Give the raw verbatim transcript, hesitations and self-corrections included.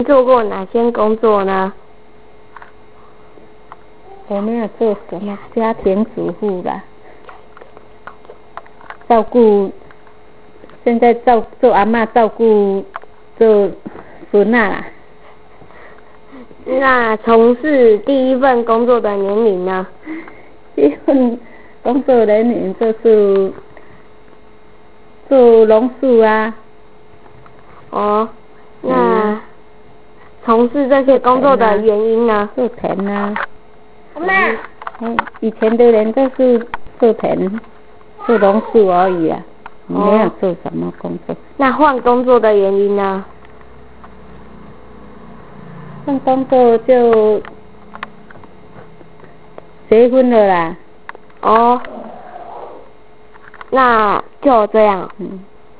做过哪些工作呢？ 我没有做什么家庭主妇啦，照顾，现在照做阿嬷照顾做孙啊啦。 那从事第一份工作的年龄呢？ 第一份工作年龄就是做榕树啊。 哦，那从事这些工作的原因呢？ 做田啊。 阿嬷。 嗯，以前的人都是做田、做榕树而已啊，没有做什么工作。 那换工作的原因呢？ 换工作就结婚了啦。 哦，那就这样。 嗯。